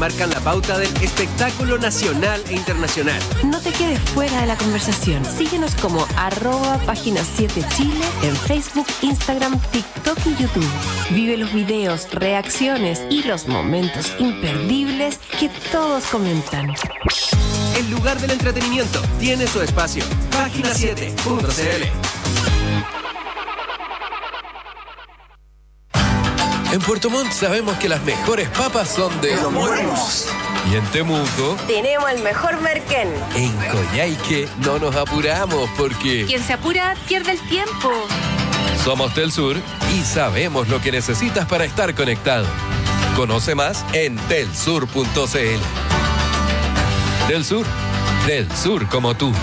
marcan la pauta del espectáculo nacional e internacional. No te quedes fuera de la conversación. Síguenos como @Página 7 Chile en Facebook, Instagram, TikTok y YouTube. Vive los videos, reacciones y los momentos imperdibles que todos comentan. El lugar del entretenimiento tiene su espacio. Página7.cl. En Puerto Montt sabemos que las mejores papas son de Los Buenos. Y en Temuco, Tenemos el mejor merquén. en Coyhaique, no nos apuramos porque Quien se apura pierde el tiempo. somos Telsur y sabemos lo que necesitas para estar conectado. Conoce más en telsur.cl. Telsur, del sur como tú.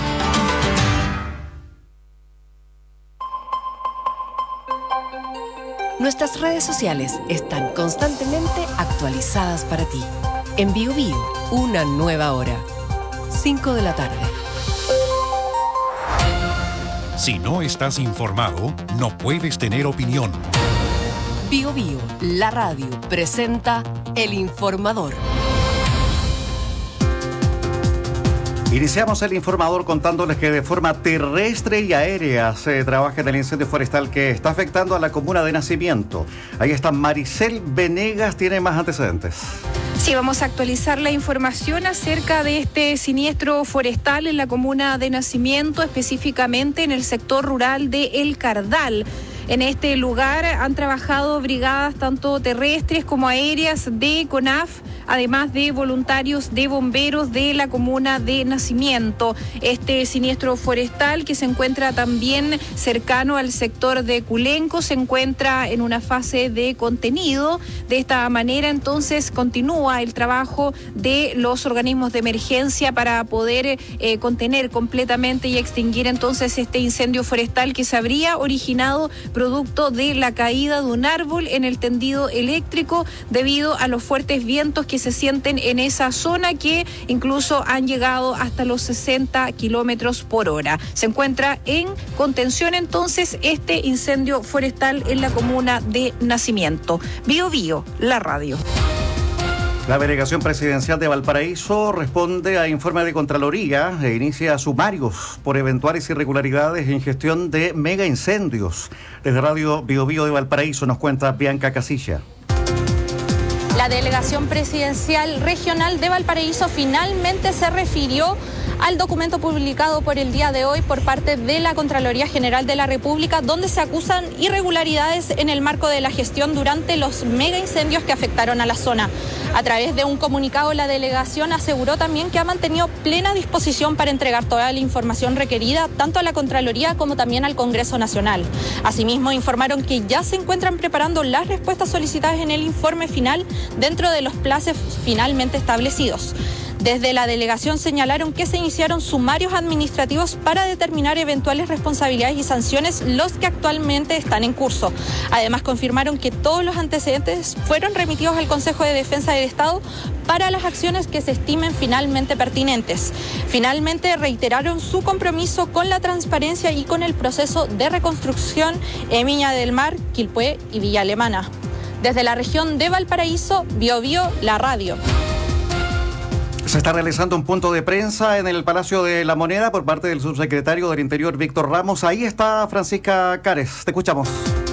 Nuestras redes sociales están constantemente actualizadas para ti. En BioBio, una nueva hora. 5 de la tarde. Si no estás informado, no puedes tener opinión. BioBio, la radio, presenta El Informador. Iniciamos el informador contándoles que de forma terrestre y aérea se trabaja en el incendio forestal que está afectando a la comuna de Nacimiento. Ahí está Maricel Venegas, tiene más antecedentes. Sí, vamos a actualizar la información acerca de este siniestro forestal en la comuna de Nacimiento, específicamente en el sector rural de El Cardal. En este lugar han trabajado brigadas tanto terrestres como aéreas de CONAF, además de voluntarios de bomberos de la comuna de Nacimiento. Este siniestro forestal, que se encuentra también cercano al sector de Culenco, se encuentra en una fase de contenido. De esta manera, entonces, continúa el trabajo de los organismos de emergencia para poder contener completamente y extinguir entonces este incendio forestal que se habría originado producto de la caída de un árbol en el tendido eléctrico debido a los fuertes vientos que se sienten en esa zona, que incluso han llegado hasta los 60 kilómetros por hora. Se encuentra en contención entonces este incendio forestal en la comuna de Nacimiento. BioBio, la radio. La delegación presidencial de Valparaíso responde a informe de Contraloría e inicia sumarios por eventuales irregularidades en gestión de mega incendios. Desde Radio BioBio de Valparaíso nos cuenta Bianca Casilla. La delegación presidencial regional de Valparaíso finalmente se refirió al documento publicado por el día de hoy por parte de la Contraloría General de la República, donde se acusan irregularidades en el marco de la gestión durante los mega incendios que afectaron a la zona. A través de un comunicado, la delegación aseguró también que ha mantenido plena disposición para entregar toda la información requerida, tanto a la Contraloría como también al Congreso Nacional. Asimismo, informaron que ya se encuentran preparando las respuestas solicitadas en el informe final dentro de los plazos finalmente establecidos. Desde la delegación señalaron que se iniciaron sumarios administrativos para determinar eventuales responsabilidades y sanciones, los que actualmente están en curso. Además, confirmaron que todos los antecedentes fueron remitidos al Consejo de Defensa del Estado para las acciones que se estimen finalmente pertinentes. Finalmente, reiteraron su compromiso con la transparencia y con el proceso de reconstrucción en Viña del Mar, Quilpué y Villa Alemana. Desde la región de Valparaíso, BioBio, la radio. Se está realizando un punto de prensa en el Palacio de la Moneda por parte del subsecretario del Interior, Víctor Ramos. Ahí está Francisca Cares. Te escuchamos.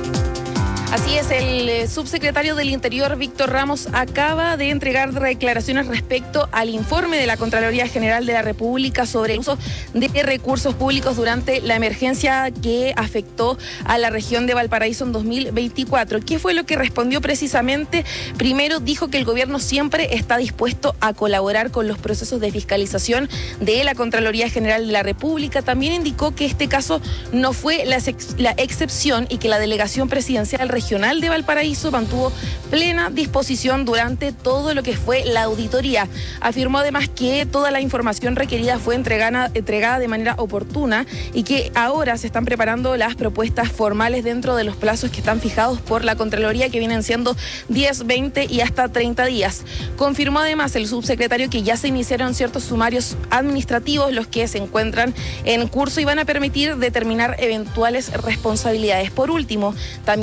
Así es, el subsecretario del Interior, Víctor Ramos, acaba de entregar declaraciones respecto al informe de la Contraloría General de la República sobre el uso de recursos públicos durante la emergencia que afectó a la región de Valparaíso en 2024. ¿Qué fue lo que respondió precisamente? Primero, dijo que el gobierno siempre está dispuesto a colaborar con los procesos de fiscalización de la Contraloría General de la República. También indicó que este caso no fue la excepción y que la delegación presidencial regional de Valparaíso mantuvo plena disposición durante todo lo que fue la auditoría. Afirmó además que toda la información requerida fue entregada de manera oportuna y que ahora se están preparando las propuestas formales dentro de los plazos que están fijados por la Contraloría, que vienen siendo 10, 20 y hasta 30 días. Confirmó además el subsecretario que ya se iniciaron ciertos sumarios administrativos, los que se encuentran en curso y van a permitir determinar eventuales responsabilidades. Por último, también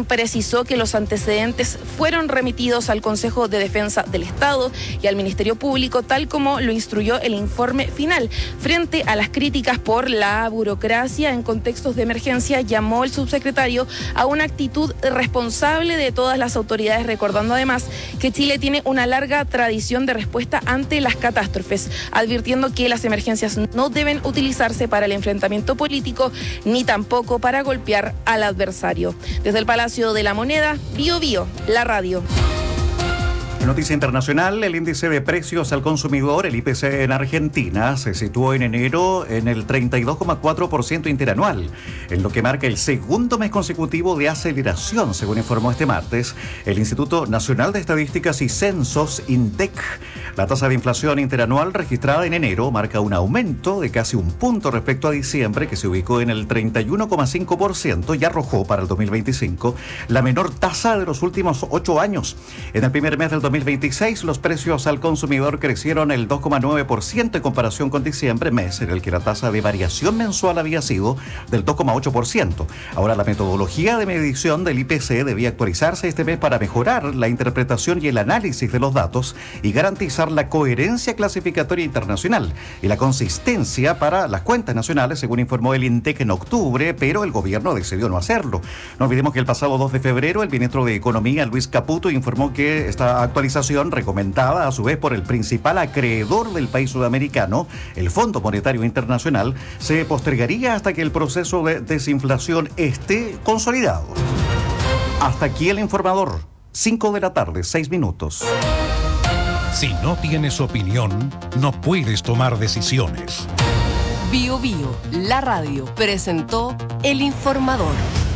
quien precisó que los antecedentes fueron remitidos al Consejo de Defensa del Estado y al Ministerio Público, tal como lo instruyó el informe final. Frente a las críticas por la burocracia en contextos de emergencia, llamó el subsecretario a una actitud responsable de todas las autoridades, recordando además que Chile tiene una larga tradición de respuesta ante las catástrofes, advirtiendo que las emergencias no deben utilizarse para el enfrentamiento político ni tampoco para golpear al adversario. Desde el Palacio de la Moneda, Bío Bío, la radio. Noticia internacional, el índice de precios al consumidor, el IPC en Argentina, se situó en enero en el 32,4% interanual, en lo que marca el segundo mes consecutivo de aceleración, según informó este martes el Instituto Nacional de Estadísticas y Censos, INDEC. La tasa de inflación interanual registrada en enero marca un aumento de casi un punto respecto a diciembre, que se ubicó en el 31,5% y arrojó para el 2025 la menor tasa de los últimos 8 años. En el primer mes del 2026, los precios al consumidor crecieron el 2,9% en comparación con diciembre, mes en el que la tasa de variación mensual había sido del 2,8%. Ahora, la metodología de medición del IPC debía actualizarse este mes para mejorar la interpretación y el análisis de los datos y garantizar la coherencia clasificatoria internacional y la consistencia para las cuentas nacionales, según informó el INDEC en octubre, pero el gobierno decidió no hacerlo. No olvidemos que el pasado 2 de febrero, el ministro de Economía, Luis Caputo, informó que esta actualización, recomendada a su vez por el principal acreedor del país sudamericano, el Fondo Monetario Internacional, se postergaría hasta que el proceso de desinflación esté consolidado. Hasta aquí el informador. 5 de la tarde, 6 minutos. Si no tienes opinión, no puedes tomar decisiones. Bío Bío, la radio, presentó El Informador.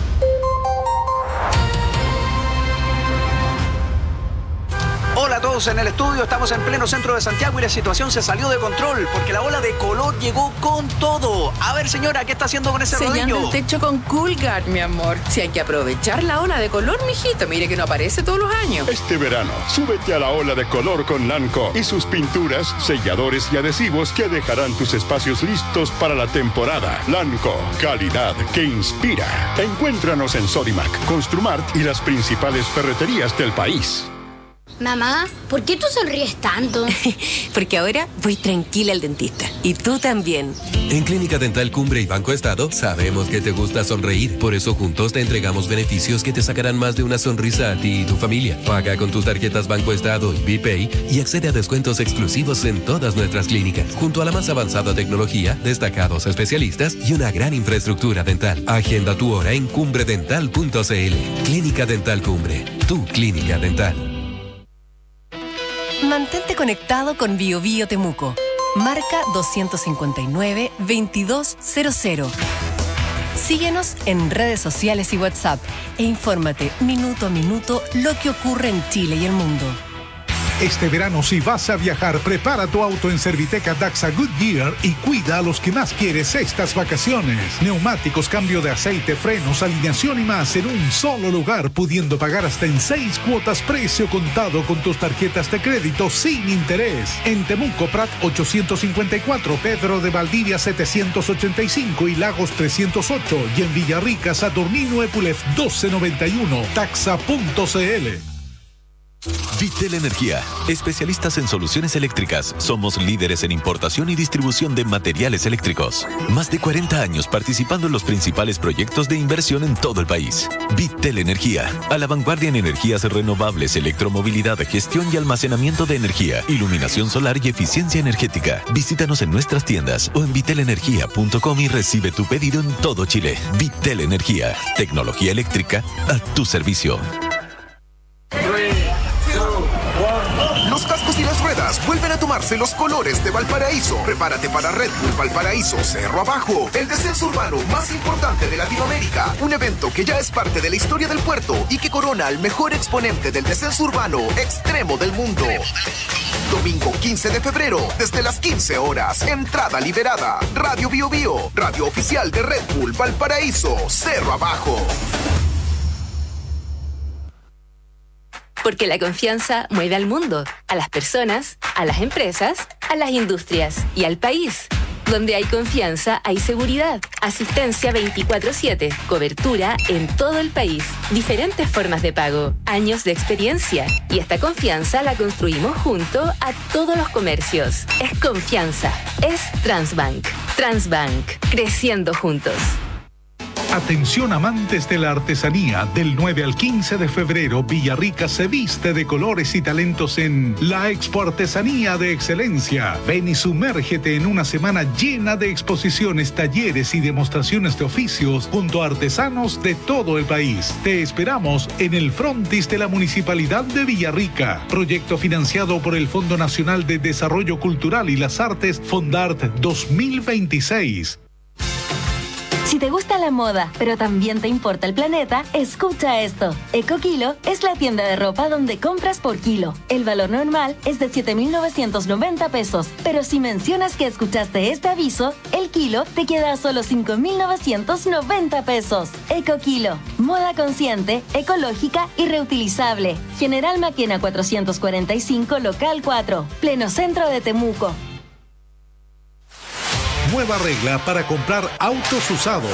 Hola a todos en el estudio, estamos en pleno centro de Santiago y la situación se salió de control porque la ola de color llegó con todo. A ver, señora, ¿qué está haciendo con ese rodillo? Sellando el techo con Coolguard, mi amor. Si hay que aprovechar la ola de color, mijito, mire que no aparece todos los años. Este verano, súbete a la ola de color con Lanco y sus pinturas, selladores y adhesivos que dejarán tus espacios listos para la temporada. Lanco, calidad que inspira. Encuéntranos en Sodimac, Construmart y las principales ferreterías del país. Mamá, ¿por qué tú sonríes tanto? Porque ahora voy tranquila al dentista. Y tú también. En Clínica Dental Cumbre y Banco Estado sabemos que te gusta sonreír. Por eso juntos te entregamos beneficios que te sacarán más de una sonrisa a ti y tu familia. Paga con tus tarjetas Banco Estado y BPay y accede a descuentos exclusivos en todas nuestras clínicas. Junto a la más avanzada tecnología, destacados especialistas y una gran infraestructura dental. Agenda tu hora en cumbredental.cl. Clínica Dental Cumbre. Tu clínica dental. Mantente conectado con Bío Bío Temuco. Marca 259-2200. Síguenos en redes sociales y WhatsApp e infórmate minuto a minuto lo que ocurre en Chile y el mundo. Este verano, si vas a viajar, prepara tu auto en Serviteca Daxa Goodyear y cuida a los que más quieres estas vacaciones. Neumáticos, cambio de aceite, frenos, alineación y más en un solo lugar, pudiendo pagar hasta en 6 cuotas precio contado con tus tarjetas de crédito sin interés. En Temuco, Prat 854, Pedro de Valdivia 785 y Lagos 308. Y en Villarrica, Saturnino Epulef 1291. Taxa.cl. Vitel Energía, especialistas en soluciones eléctricas. Somos líderes en importación y distribución de materiales eléctricos. Más de 40 años participando en los principales proyectos de inversión en todo el país. Vitel Energía, a la vanguardia en energías renovables, electromovilidad, gestión y almacenamiento de energía, iluminación solar y eficiencia energética. Visítanos en nuestras tiendas o en vitelenergia.com y recibe tu pedido en todo Chile. Vitel Energía, tecnología eléctrica a tu servicio. Los cascos y las ruedas vuelven a tomarse los colores de Valparaíso. Prepárate para Red Bull Valparaíso Cerro Abajo, el descenso urbano más importante de Latinoamérica. Un evento que ya es parte de la historia del puerto y que corona al mejor exponente del descenso urbano extremo del mundo. Domingo 15 de febrero, desde las 15 horas. Entrada liberada. Radio Bío Bío, radio oficial de Red Bull Valparaíso Cerro Abajo. Porque la confianza mueve al mundo, a las personas, a las empresas, a las industrias y al país. Donde hay confianza, hay seguridad. Asistencia 24/7. Cobertura en todo el país. Diferentes formas de pago. Años de experiencia. Y esta confianza la construimos junto a todos los comercios. Es confianza. Es Transbank. Transbank. Creciendo juntos. Atención amantes de la artesanía, del 9 al 15 de febrero, Villarrica se viste de colores y talentos en la Expo Artesanía de Excelencia. Ven y sumérgete en una semana llena de exposiciones, talleres y demostraciones de oficios junto a artesanos de todo el país. Te esperamos en el frontis de la Municipalidad de Villarrica. Proyecto financiado por el Fondo Nacional de Desarrollo Cultural y las Artes, Fondart 2026. Si te gusta la moda, pero también te importa el planeta, escucha esto. EcoKilo es la tienda de ropa donde compras por kilo. El valor normal es de 7.990 pesos, pero si mencionas que escuchaste este aviso, el kilo te queda a solo 5.990 pesos. EcoKilo, moda consciente, ecológica y reutilizable. General Maquena 445, local 4, pleno centro de Temuco. Nueva regla para comprar autos usados.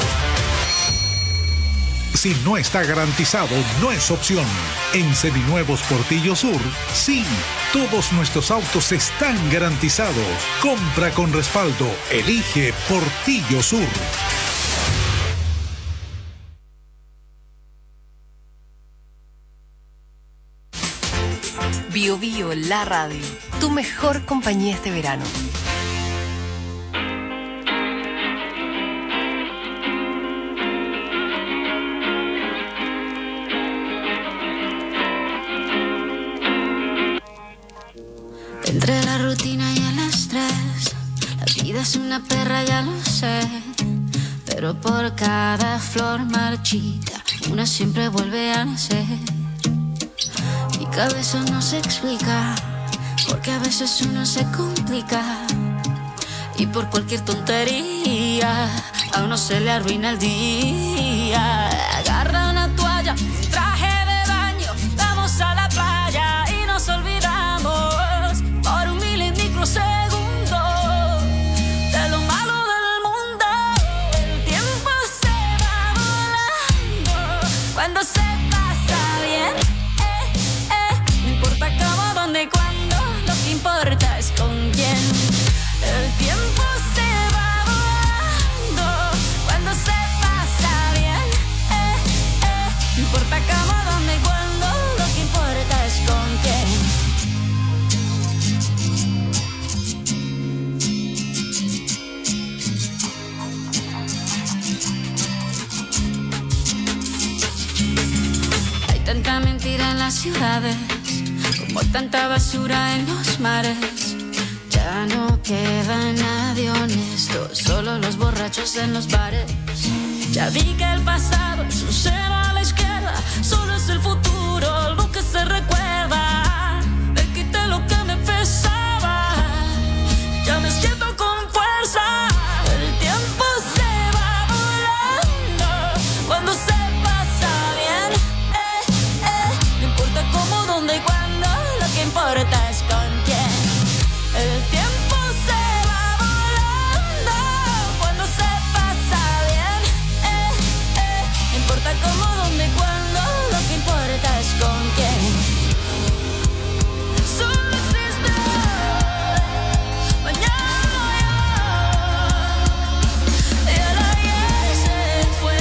Si no está garantizado, no es opción. En Seminuevos Portillo Sur, sí, todos nuestros autos están garantizados. Compra con respaldo. Elige Portillo Sur. Bio Bio, la radio. Tu mejor compañía este verano. Entre la rutina y el estrés, la vida es una perra, ya lo sé. Pero por cada flor marchita, una siempre vuelve a nacer. Mi cabeza no se explica, porque a veces uno se complica. Y por cualquier tontería, a uno se le arruina el día. Agarra una toalla, un traje de baño, vamos a la playa y nos olvidamos por un milisegundo de lo malo del mundo. El tiempo se va volando cuando se pasa bien. No importa cómo, dónde, cuándo, lo que importa es con quién. El tiempo se va volando cuando se pasa bien. No importa cómo, dónde, cuándo, lo que importa es con quién. Tanta mentira en las ciudades, como tanta basura en los mares. Ya no queda nadie honesto, solo los borrachos en los bares. Ya vi que el pasado es un cero a la izquierda, solo es el futuro lo que se recuerda. Me quité lo que me pesaba, ya me siento con fuerza. El tiempo se va volando cuando se pasa bien. No importa cómo, dónde y cuándo, lo que importa es con quién. El tiempo se va volando cuando se pasa bien. No importa cómo, dónde y cuándo, lo que importa es con quién. Solo existe hoy, mañana y el ayer se fue.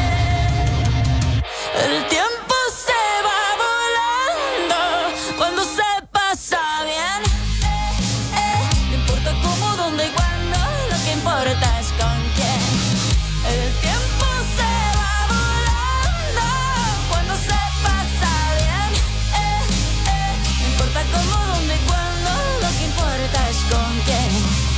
El tiempo se va volando cuando se pasa bien. No importa cómo, dónde y cuándo, lo que importa es con quién. El tiempo se va volando cuando se pasa bien. No importa cómo, dónde y cuándo, lo que importa es con quién.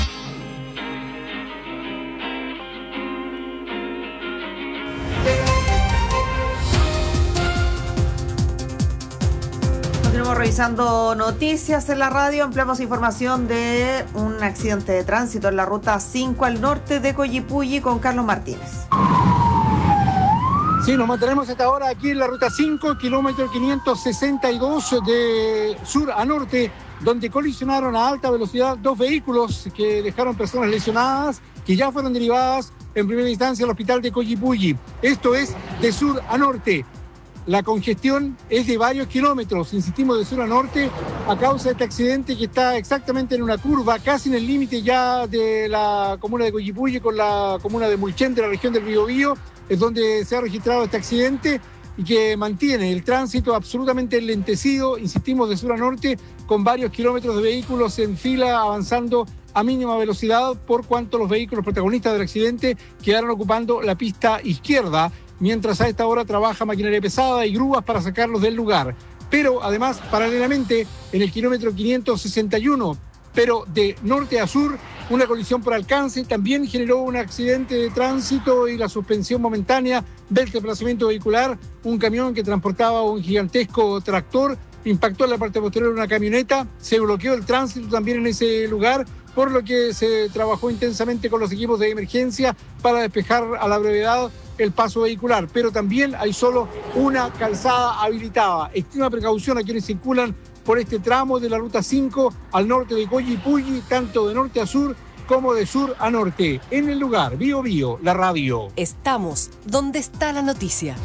Continuamos revisando noticias en la radio. Ampliamos información de un accidente de tránsito en la ruta 5 al norte de Coyipulli con Carlos Martínez. Sí, nos mantenemos hasta ahora aquí en la ruta 5, kilómetro 562 de sur a norte, donde colisionaron a alta velocidad 2 vehículos que dejaron personas lesionadas, que ya fueron derivadas en primera instancia al hospital de Coyipulli. Esto es de sur a norte. La congestión es de varios kilómetros, insistimos, de sur a norte, a causa de este accidente que está exactamente en una curva, casi en el límite ya de la comuna de Coyipulli con la comuna de Mulchen, de la región del Biobío, es donde se ha registrado este accidente y que mantiene el tránsito absolutamente enlentecido, insistimos, de sur a norte, con varios kilómetros de vehículos en fila avanzando a mínima velocidad, por cuanto los vehículos protagonistas del accidente quedaron ocupando la pista izquierda, mientras a esta hora trabaja maquinaria pesada y grúas para sacarlos del lugar. Pero además, paralelamente, en el kilómetro 561, pero de norte a sur, una colisión por alcance también generó un accidente de tránsito y la suspensión momentánea del desplazamiento vehicular. Un camión que transportaba un gigantesco tractor impactó en la parte posterior de una camioneta, se bloqueó el tránsito también en ese lugar, por lo que se trabajó intensamente con los equipos de emergencia para despejar a la brevedad el paso vehicular, pero también hay solo una calzada habilitada. Extrema precaución a quienes circulan por este tramo de la Ruta 5 al norte de Coyipulli, tanto de norte a sur como de sur a norte. En el lugar, Biobío, la radio. Estamos donde está la noticia.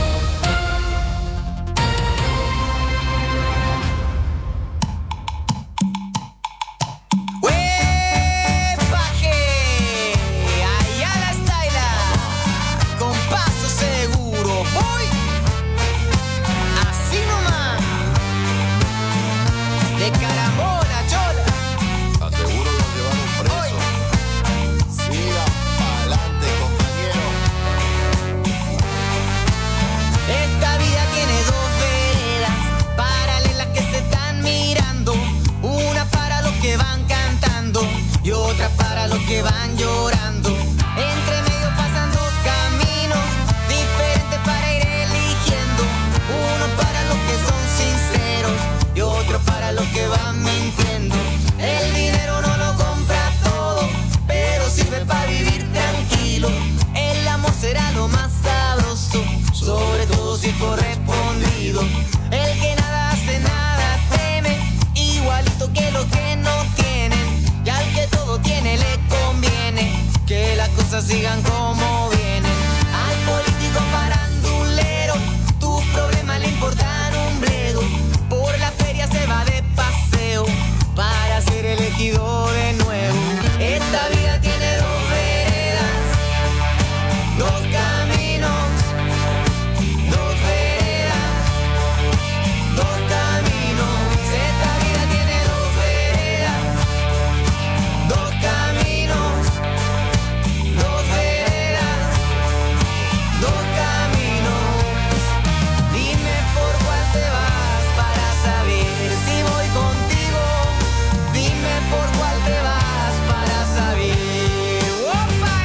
Que van llorando. Entre medio pasan dos caminos diferentes para ir eligiendo. Uno para los que son sinceros y otro para los que van mintiendo. El dinero no lo compra todo, pero sirve para vivir tranquilo. El amor será lo más sabroso, sobre todo si es correspondido. El que nada hace, nada teme, igualito que los que no tienen. Y al que todo tiene le conviene que las cosas sigan como vienen. Al político farandulero, tus problemas le importan un bledo. Por la feria se va de paseo para ser elegido de nuevo. Esta vida tiene dos veredas, dos caminos, dos veredas, dos caminos. Esta vida tiene dos veredas, dos caminos, dos veredas, dos caminos. Dime por cuál te vas para saber si voy contigo. Dime por cuál te vas para saber. ¡Opa!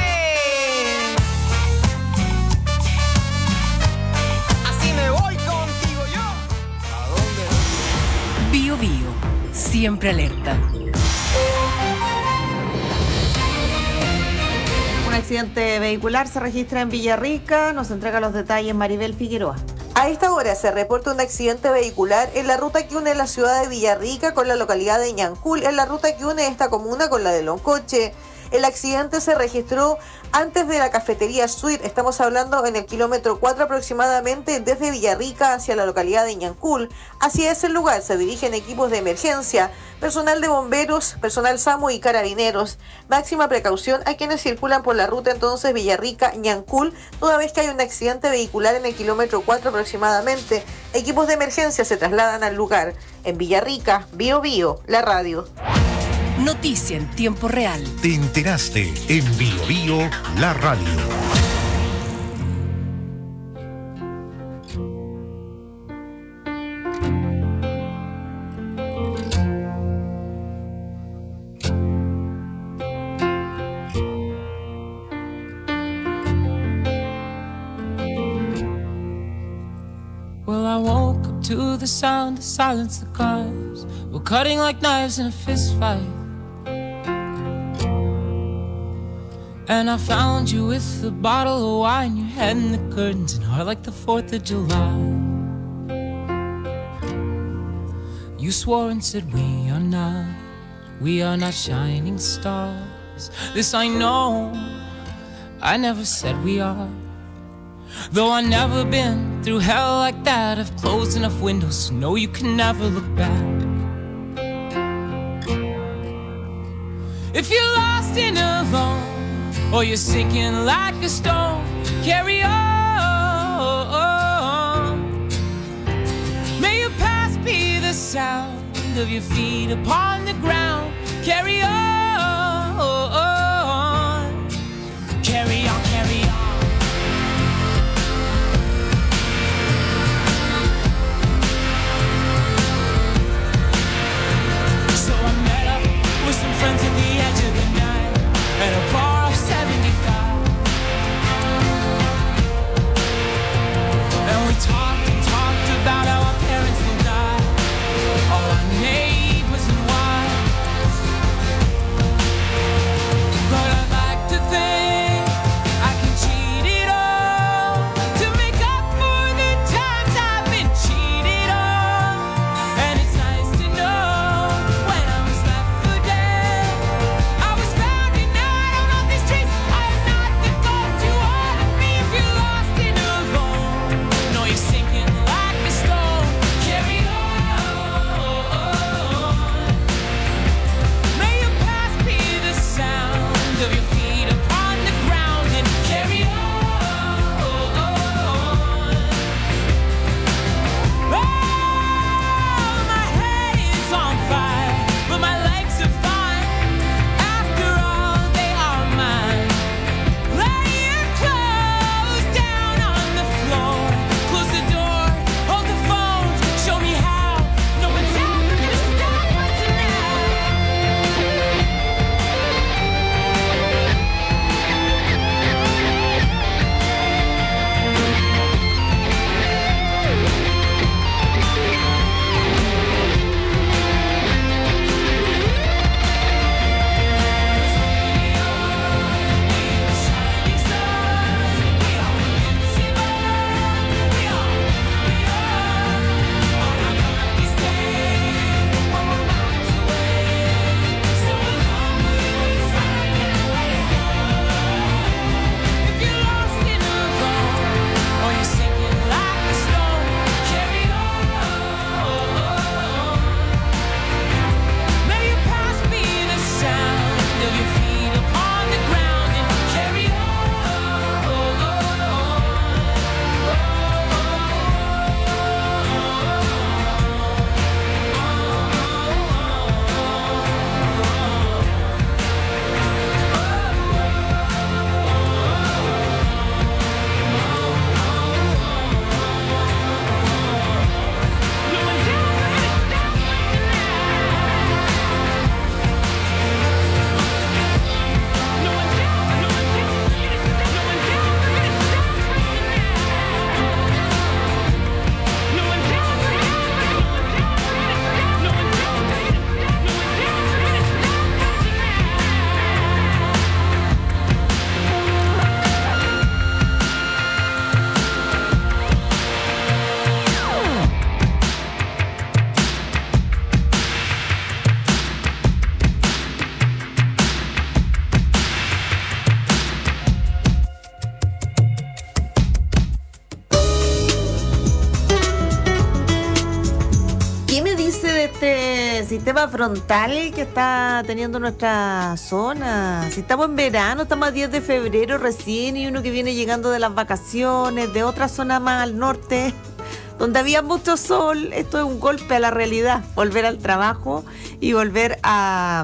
Así me voy contigo yo. ¿A dónde? Biobío, siempre alerta. Un accidente vehicular se registra en Villarrica. Nos entrega los detalles Maribel Figueroa. A esta hora se reporta un accidente vehicular en la ruta que une la ciudad de Villarrica con la localidad de Ñancul, en la ruta que une esta comuna con la de Loncoche. El accidente se registró antes de la cafetería Suite. Estamos hablando en el kilómetro 4 aproximadamente, desde Villarrica hacia la localidad de Ñancul. Hacia ese lugar se dirigen equipos de emergencia, personal de bomberos, personal SAMU y carabineros. Máxima precaución a quienes circulan por la ruta entonces Villarrica-Ñancul, toda vez que hay un accidente vehicular en el kilómetro 4 aproximadamente. Equipos de emergencia se trasladan al lugar. En Villarrica, Biobío, la radio. Noticia en tiempo real. Te enteraste en Biobío, la radio. Well, I woke up to the sound of silence, the cars were cutting like knives in a fist fight. And I found you with a bottle of wine, your head in the curtains and heart like the 4th of July. You You swore and said we are not shining stars. This I know, I never said we are. Though I've never been through hell like that, I've closed enough windows to know you can never look back. If you're lost and alone, or you're sinking like a stone, carry on. May your past be the sound of your feet upon the ground. Carry on. Carry on, carry on. So I met up with some friends at the edge of the night at a bar off 75. And we talked and talked about how our parents will die, all our neighbors and wives. But I'd like to think I can cheat it all to make up for the times I've been cheated on. And it's nice to know when I was left for dead, I was found and out on these streets. I am not the thoughts you wanted me. If you're lost and alone, know you're sinking like a stone. Carry on. May your past be the sound of your feet upon the ground, and carry on. Oh, my head is on fire, but my legs are fine. After all, they are mine. Lay your clothes down on the floor, close the door, hold the phone, show me how. No one's ever gonna stop us now. ¿Qué me dice de este sistema frontal que está teniendo nuestra zona? Si estamos en verano, estamos a 10 de febrero recién, y uno que viene llegando de las vacaciones, de otra zona más al norte, donde había mucho sol. Esto es un golpe a la realidad, volver al trabajo y volver a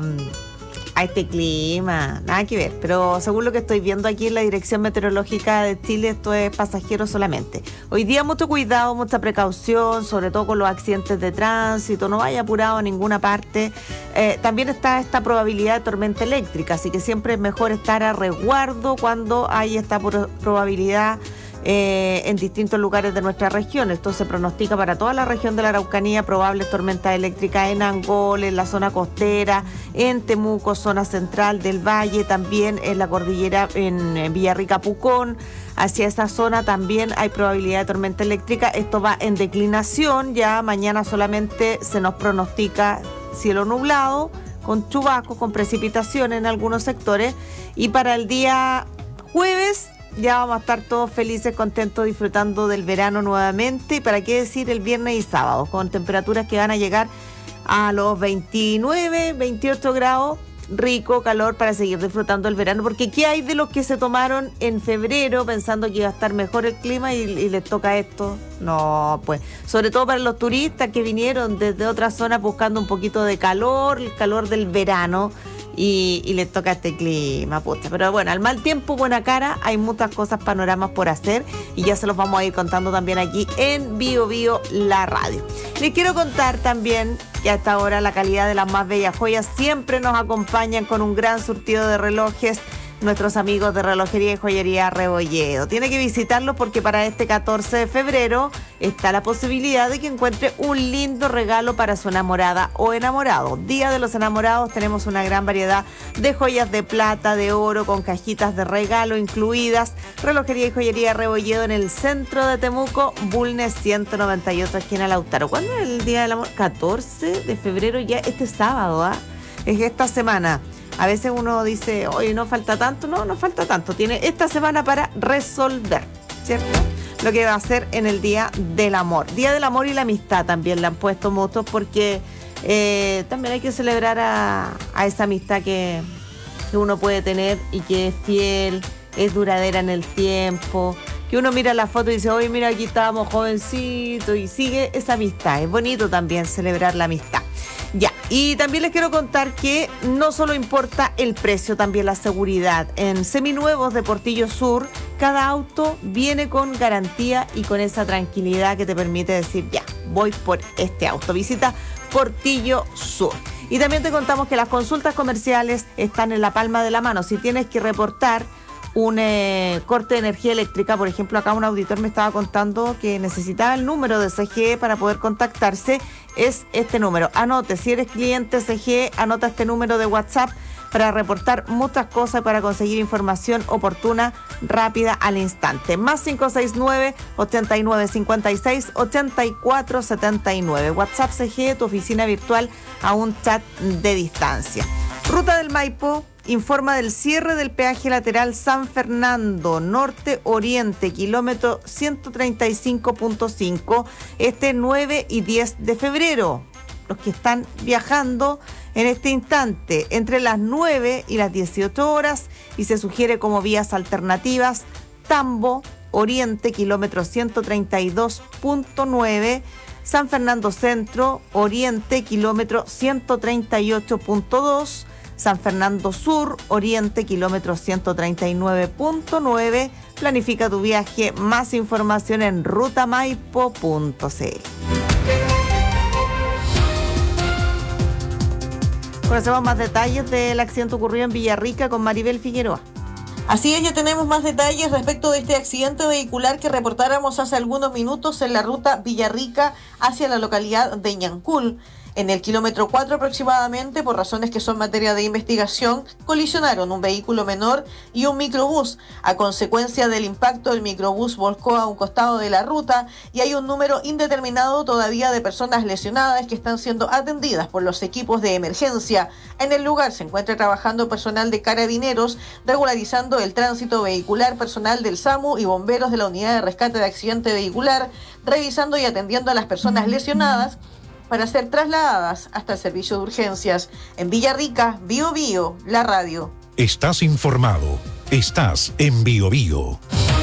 este clima, nada que ver. Pero según lo que estoy viendo aquí en la Dirección Meteorológica de Chile, esto es pasajero solamente. Hoy día mucho cuidado, mucha precaución, sobre todo con los accidentes de tránsito, no vaya apurado a ninguna parte. También está esta probabilidad de tormenta eléctrica, así que siempre es mejor estar a resguardo cuando hay esta probabilidad en distintos lugares de nuestra región. Esto se pronostica para toda la región de la Araucanía, probables tormentas eléctricas en Angol, en la zona costera, en Temuco, zona central del valle, también en la cordillera, en Villarrica, Pucón. Hacia esa zona también hay probabilidad de tormenta eléctrica. Esto va en declinación, ya mañana solamente se nos pronostica cielo nublado, con chubascos, con precipitación en algunos sectores, y para el día jueves ya vamos a estar todos felices, contentos, disfrutando del verano nuevamente. Y para qué decir el viernes y sábado, con temperaturas que van a llegar a los 29, 28 grados, rico calor para seguir disfrutando el verano, porque ¿qué hay de los que se tomaron en febrero pensando que iba a estar mejor el clima y les toca esto? No, pues, sobre todo para los turistas que vinieron desde otras zonas buscando un poquito de calor, el calor del verano, y les toca este clima, pucha. Pero bueno, al mal tiempo, buena cara, hay muchas cosas, panoramas por hacer, y ya se los vamos a ir contando también aquí en Bio Bio, la radio. Les quiero contar también que a esta hora la calidad de las más bellas joyas siempre nos acompañan con un gran surtido de relojes, nuestros amigos de Relojería y Joyería Rebolledo. Tiene que visitarlos porque para este 14 de febrero está la posibilidad de que encuentre un lindo regalo para su enamorada o enamorado. Día de los Enamorados, tenemos una gran variedad de joyas de plata, de oro, con cajitas de regalo incluidas. Relojería y Joyería Rebolledo en el centro de Temuco, Bulnes 198, esquina Lautaro. ¿Cuándo es el Día del Amor? 14 de febrero, ya este sábado, ¿ah? Es esta semana. A veces uno dice, oye, no falta tanto. No falta tanto. Tiene esta semana para resolver, ¿cierto? Lo que va a hacer en el Día del Amor. Día del Amor y la Amistad también le han puesto muchos, porque también hay que celebrar a esa amistad que uno puede tener y que es fiel, es duradera en el tiempo. Que uno mira la foto y dice, oye, mira, aquí estábamos jovencitos, y sigue esa amistad. Es bonito también celebrar la amistad. Ya, y también les quiero contar que no solo importa el precio, también la seguridad. En Seminuevos de Portillo Sur, cada auto viene con garantía y con esa tranquilidad que te permite decir, ya, voy por este auto. Visita Portillo Sur. Y también te contamos que las consultas comerciales están en la palma de la mano. Si tienes que reportar un corte de energía eléctrica, por ejemplo, acá un auditor me estaba contando que necesitaba el número de CGE para poder contactarse. Es este número. Anote, si eres cliente CGE, anota este número de WhatsApp para reportar muchas cosas y para conseguir información oportuna, rápida, al instante. Más 569-8956-8479. WhatsApp CGE, tu oficina virtual a un chat de distancia. Ruta del Maipo informa del cierre del peaje lateral San Fernando Norte-Oriente, kilómetro 135.5, este 9 y 10 de febrero. Los que están viajando en este instante entre las 9 y las 18 horas, y se sugiere como vías alternativas Tambo Oriente, kilómetro 132.9, San Fernando Centro Oriente, kilómetro 138.2, San Fernando Sur Oriente, kilómetro 139.9. Planifica tu viaje. Más información en rutamaipo.cl. Conocemos más detalles del accidente ocurrido en Villarrica con Maribel Figueroa. Así es, ya tenemos más detalles respecto de este accidente vehicular que reportáramos hace algunos minutos en la ruta Villarrica hacia la localidad de Ñancul. En el kilómetro 4 aproximadamente, por razones que son materia de investigación, colisionaron un vehículo menor y un microbús. A consecuencia del impacto, el microbús volcó a un costado de la ruta y hay un número indeterminado todavía de personas lesionadas que están siendo atendidas por los equipos de emergencia. En el lugar se encuentra trabajando personal de Carabineros, regularizando el tránsito vehicular, personal del SAMU y bomberos de la Unidad de Rescate de Accidente Vehicular, revisando y atendiendo a las personas lesionadas para ser trasladadas hasta el servicio de urgencias. En Villarrica, Bio Bio, la radio. Estás informado. Estás en Bio Bio.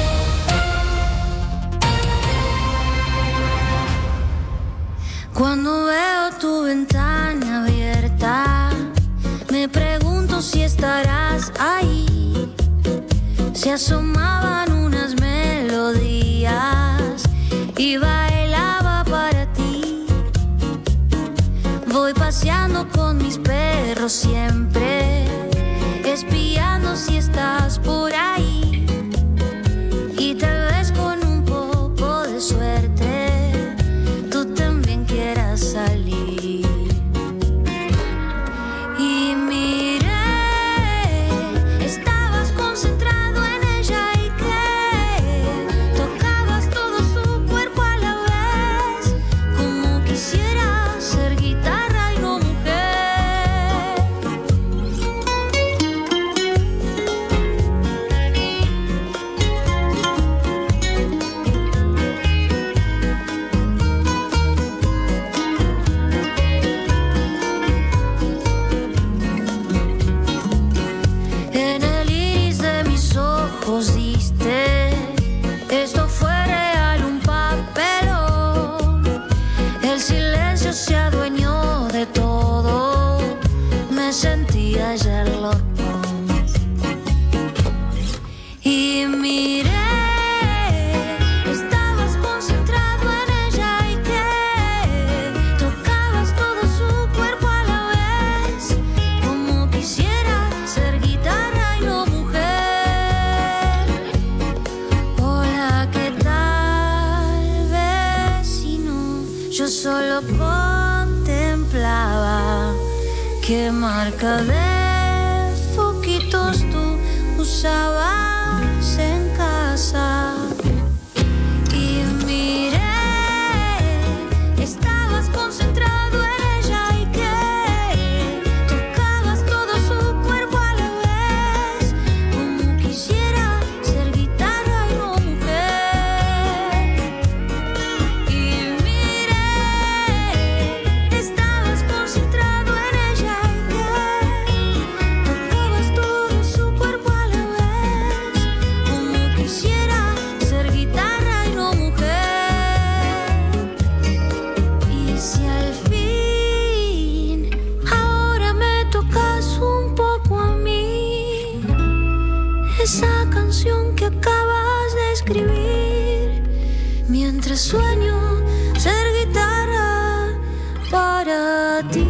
Cuando veo tu ventana abierta, me pregunto si estarás ahí. Se asomaban unas melodías y bailaba para ti. Voy paseando con mis perros siempre, espiando si estás por ahí. Y tal vez con sentí ayer los Holmes. Y miré, estabas concentrado en ella y que tocabas todo su cuerpo a la vez, como quisiera ser guitarra y no mujer. Hola, ¿qué tal, vecino? Yo solo contemplaba qué marca de foquitos tú usabas en casa. Y miré, estabas concentrado en ella y que tocabas todo su cuerpo a la vez, como quisiera ser guitarra y no mujer. Y miré, estabas concentrado en ella y que tocabas todo su cuerpo a la vez, como quisiera ser guitarra y no mujer. Y si al fin ahora me tocas un poco a mí, esa canción que acabas de escribir, mientras sueño ser guitarra para ti.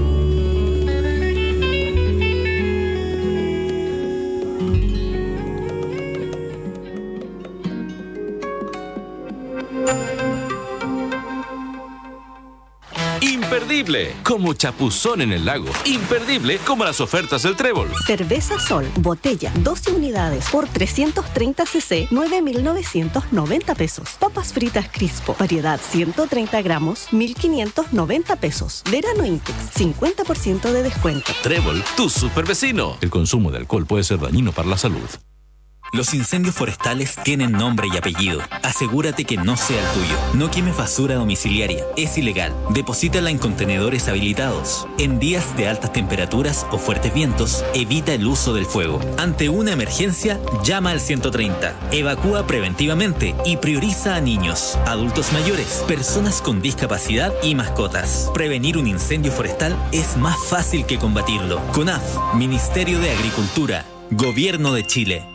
Imperdible, como chapuzón en el lago. Imperdible, como las ofertas del Trébol. Cerveza Sol, botella, 12 unidades por 330 cc, 9.990 pesos. Papas fritas Crispo, variedad 130 gramos, 1.590 pesos. Verano Intex, 50% de descuento. Trébol, tu super vecino. El consumo de alcohol puede ser dañino para la salud. Los incendios forestales tienen nombre y apellido. Asegúrate que no sea el tuyo. No quemes basura domiciliaria. Es ilegal. Deposítala en contenedores habilitados. En días de altas temperaturas o fuertes vientos, evita el uso del fuego. Ante una emergencia, llama al 130. Evacúa preventivamente y prioriza a niños, adultos mayores, personas con discapacidad y mascotas. Prevenir un incendio forestal es más fácil que combatirlo. CONAF, Ministerio de Agricultura, Gobierno de Chile.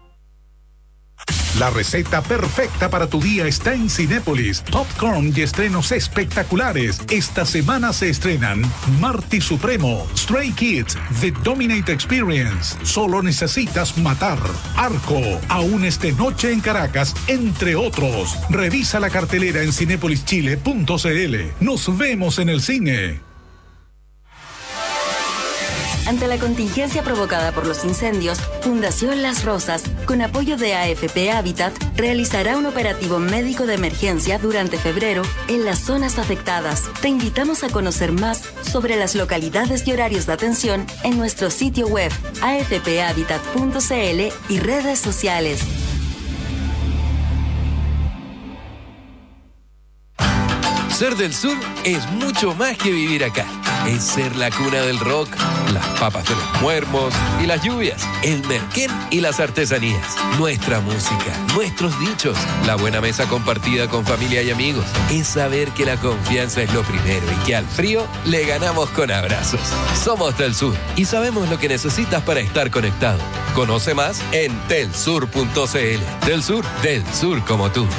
La receta perfecta para tu día está en Cinépolis. Popcorn y estrenos espectaculares. Esta semana se estrenan Marty Supremo, Stray Kids, The Dominate Experience, Solo Necesitas Matar, Arco, Aún esta noche en Caracas, entre otros. Revisa la cartelera en cinepolischile.cl. Nos vemos en el cine. Ante la contingencia provocada por los incendios, Fundación Las Rosas, con apoyo de AFP Habitat, realizará un operativo médico de emergencia durante febrero en las zonas afectadas. Te invitamos a conocer más sobre las localidades y horarios de atención en nuestro sitio web afphabitat.cl y redes sociales. Ser del sur es mucho más que vivir acá. Es ser la cuna del rock, las papas de los muermos y las lluvias, el merquén y las artesanías, nuestra música, nuestros dichos, la buena mesa compartida con familia y amigos. Es saber que la confianza es lo primero y que al frío le ganamos con abrazos. Somos del sur y sabemos lo que necesitas para estar conectado. Conoce más en telsur.cl. Del sur como tú.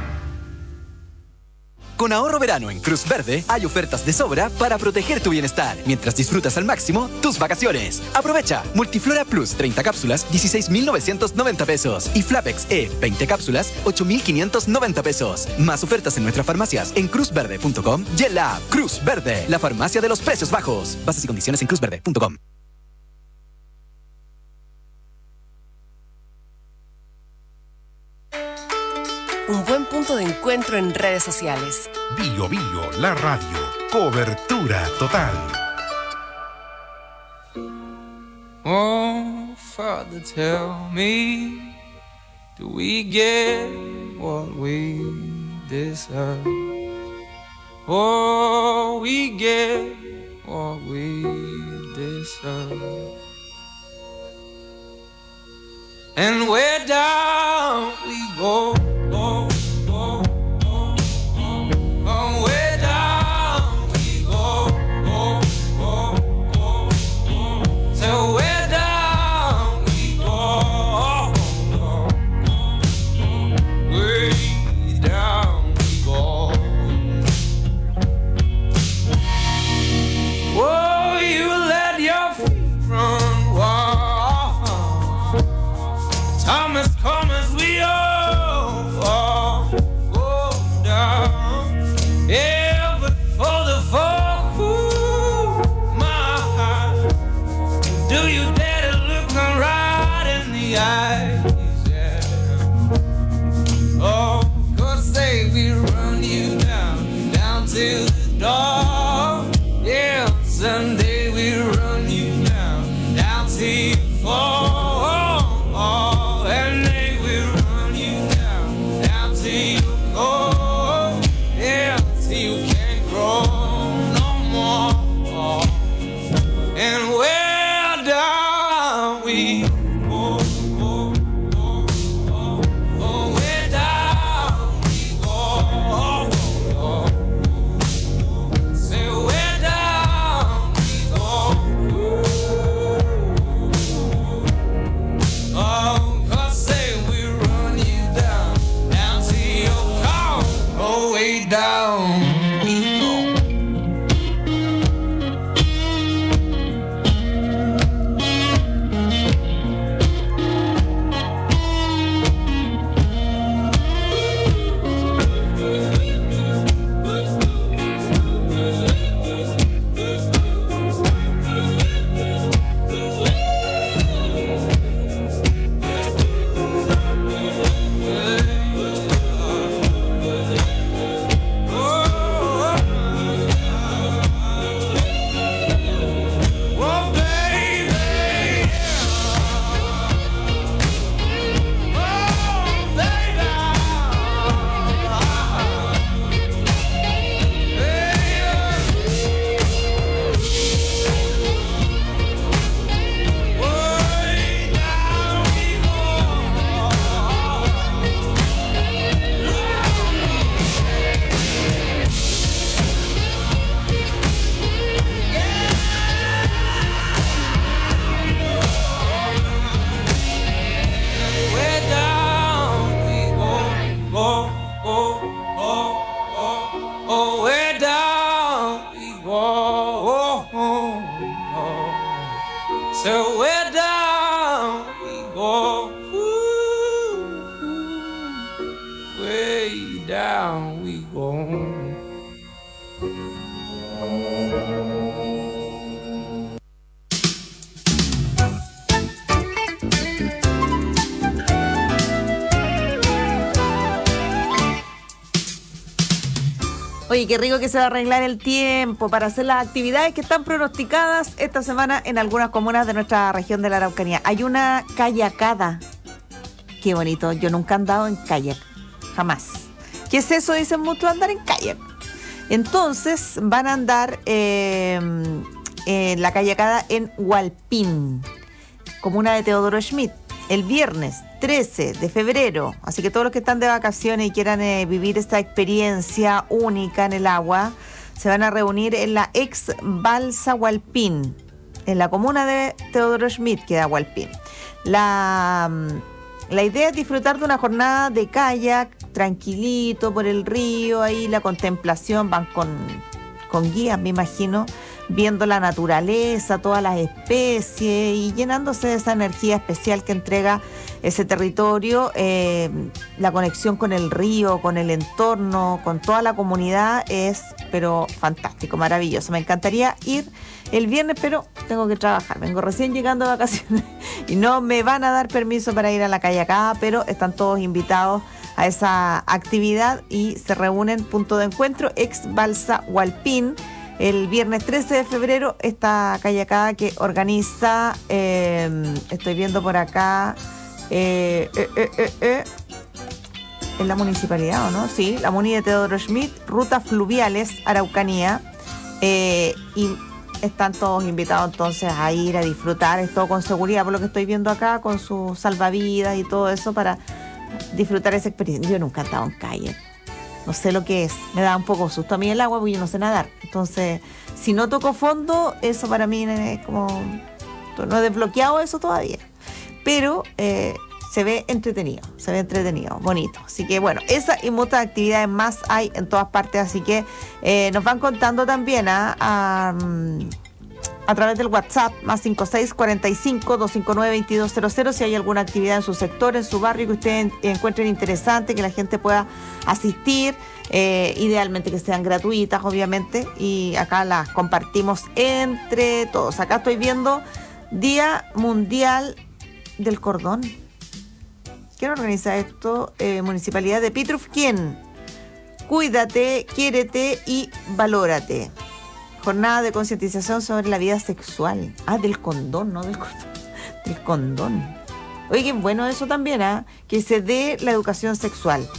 Con ahorro verano en Cruz Verde hay ofertas de sobra para proteger tu bienestar mientras disfrutas al máximo tus vacaciones. Aprovecha Multiflora Plus 30 cápsulas 16.990 pesos y Flapex E 20 cápsulas 8.590 pesos. Más ofertas en nuestras farmacias en cruzverde.com y en la app Cruz Verde, la farmacia de los precios bajos. Bases y condiciones en cruzverde.com. Un buen punto de encuentro en redes sociales. Bio Bio, la radio. Cobertura total. Oh, Father, tell me, do we get what we deserve? Oh, we get what we deserve. And where down we go. Oh, oh, oh, oh, oh, where down we go. Oh, oh, oh, oh. you dare to look me right in the eyes, yeah. Oh, 'cause they will run you down to the door. Yeah, someday we'll run you down till you fall. And they will run you down till you go. Yeah, till you can't grow no more. And where down we go. Where down we go. Say where down we go. Oh, 'cause say we run you down to your car. Oh, way down we go. Oh, baby. Oh, baby. Way down we Way down we go, oh, way down we go, so way down we go, way down we go. Oye, qué rico que se va a arreglar el tiempo para hacer las actividades que están pronosticadas esta semana en algunas comunas de nuestra región de la Araucanía. Hay una kayakada. Qué bonito. Yo nunca he andado en kayak. Jamás. ¿Qué es eso? Dicen mucho, andar en kayak. Entonces van a andar la kayakada en Hualpín, comuna de Teodoro Schmidt, el viernes 13 de febrero. Así que todos los que están de vacaciones y quieran vivir esta experiencia única en el agua, se van a reunir en la ex balsa Hualpín, en la comuna de Teodoro Schmidt, queda Hualpín. La idea es disfrutar de una jornada de kayak tranquilito por el río, ahí la contemplación, van con guías, me imagino, viendo la naturaleza, todas las especies y llenándose de esa energía especial que entrega ese territorio. La conexión con el río, con el entorno, con toda la comunidad es, pero fantástico, maravilloso. Me encantaría ir el viernes, pero tengo que trabajar. Vengo recién llegando de vacaciones y no me van a dar permiso para ir a la kayakada, pero están todos invitados a esa actividad y se reúnen, punto de encuentro, ex balsa Hualpín, el viernes 13 de febrero, esta kayakada que organiza, estoy viendo por acá, en la municipalidad, ¿o no? Sí, la Muni de Teodoro Schmidt, Rutas Fluviales, Araucanía, y están todos invitados entonces a ir a disfrutar, es todo con seguridad, por lo que estoy viendo acá, con sus salvavidas y todo eso para disfrutar esa experiencia. Yo nunca he estado en kayak, no sé lo que es, me da un poco susto a mí el agua porque yo no sé nadar, entonces si no toco fondo, eso para mí es como, no he desbloqueado eso todavía, pero se ve entretenido, bonito. Así que bueno, esa y muchas actividades más hay en todas partes, así que nos van contando también a través del WhatsApp, más 5645-259-2200, si hay alguna actividad en su sector, en su barrio que ustedes encuentren interesante, que la gente pueda asistir, idealmente que sean gratuitas, obviamente, y acá las compartimos entre todos. Acá estoy viendo Día Mundial del Cordón. ¿Quién organiza esto? Municipalidad de Pitrufquén. Cuídate, quiérete y valórate. Jornada de concientización sobre la vida sexual. Del condón, no del cordón. Del condón. Oye, qué bueno eso también, que se dé la educación sexual.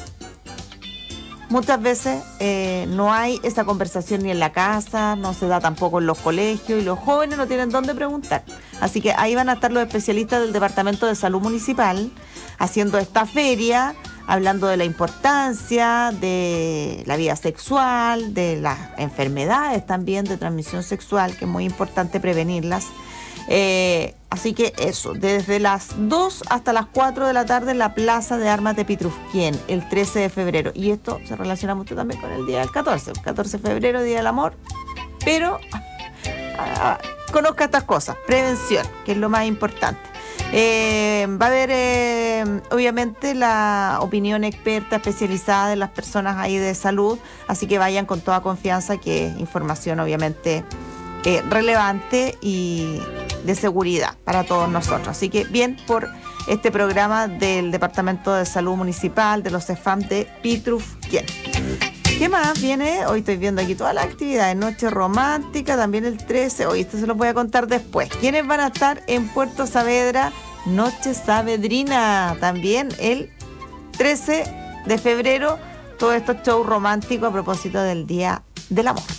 Muchas veces no hay esa conversación ni en la casa, no se da tampoco en los colegios y los jóvenes no tienen dónde preguntar. Así que ahí van a estar los especialistas del Departamento de Salud Municipal haciendo esta feria, hablando de la importancia de la vida sexual, de las enfermedades también de transmisión sexual, que es muy importante prevenirlas. Así que eso, desde las 2 hasta las 4 de la tarde en la Plaza de Armas de Pitrufquén, el 13 de febrero. Y esto se relaciona mucho también con el día del 14. El 14 de febrero, Día del Amor. Pero conozca estas cosas. Prevención, que es lo más importante. Va a haber, obviamente, la opinión experta especializada de las personas ahí de salud. Así que vayan con toda confianza, que es información, obviamente, relevante y de seguridad para todos nosotros. Así que bien por este programa del Departamento de Salud Municipal de los CEFAM de Pitrufquén. ¿Qué más viene? Hoy estoy viendo aquí todas las actividades. Noche romántica, también el 13. Hoy esto se los voy a contar después. ¿Quiénes van a estar en Puerto Saavedra? Noche Saavedrina, también el 13 de febrero. Todos estos shows románticos a propósito del Día del Amor.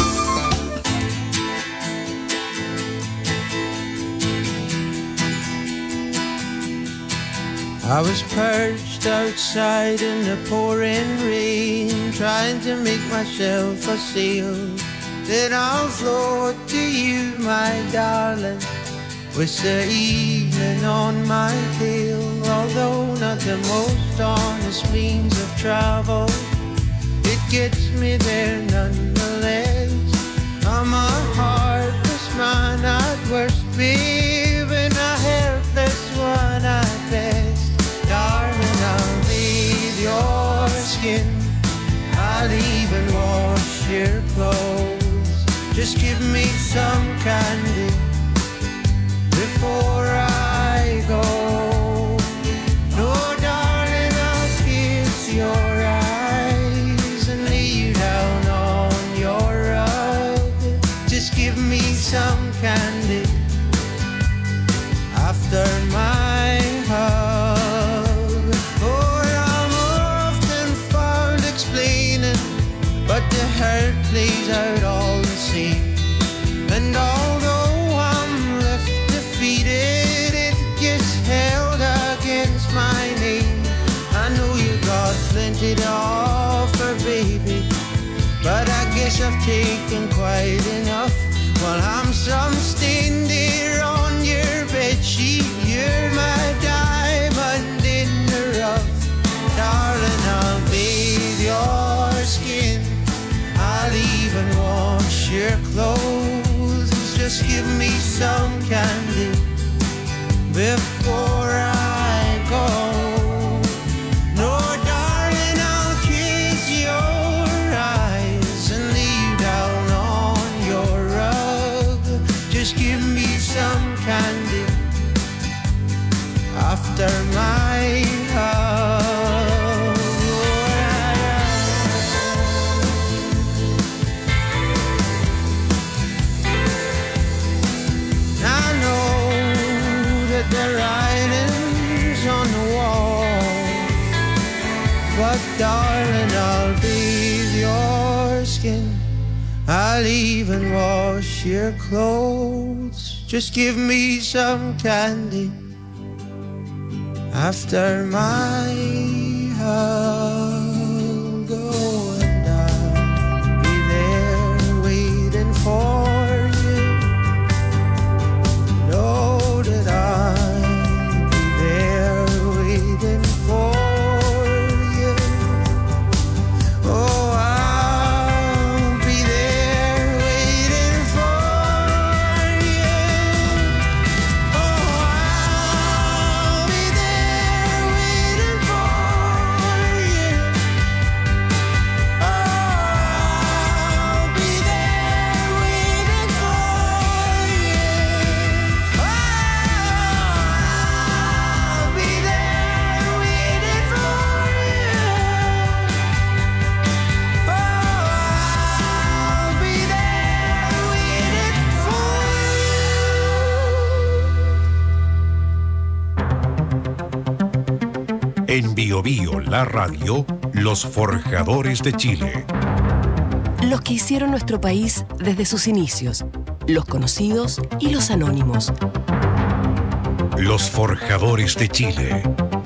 I was perched outside in the pouring rain, trying to make myself a sail. Then I'll float to you, my darling, with the evening on my tail. Although not the most honest means of travel, it gets me there nonetheless. I'm a heartless man at worst, babe, and a helpless one at best. Darling, I'll bathe your skin, I'll even wash your clothes. Just give me some candy before I go. No, darling, I'll kiss your eyes and lay you down on your rug. Just give me some candy after my hug. But the hurt plays out all the same. And although I'm left defeated, it gets held against my name. I know you got plenty to offer, baby, but I guess I've taken quite enough. While I'm some stain there on your bedsheet, you're my diamond in the rough. Darling, I'll bathe your skin, I'll even wash your clothes. Just give me some candy before I go. No, darling, I'll kiss your eyes and lay you down on your rug. Just give me some candy after my hug. The writing's on the wall, but darling, I'll bathe your skin, I'll even wash your clothes. Just give me some candy after my hug. Oh, and I'll be there waiting for you. Know that I'll be there waiting for you. Oh, I'll be there waiting for you. Oh, I'll be there waiting for you. En Bio Bio, la radio, los forjadores de Chile. Los que hicieron nuestro país desde sus inicios, los conocidos y los anónimos. Los forjadores de Chile.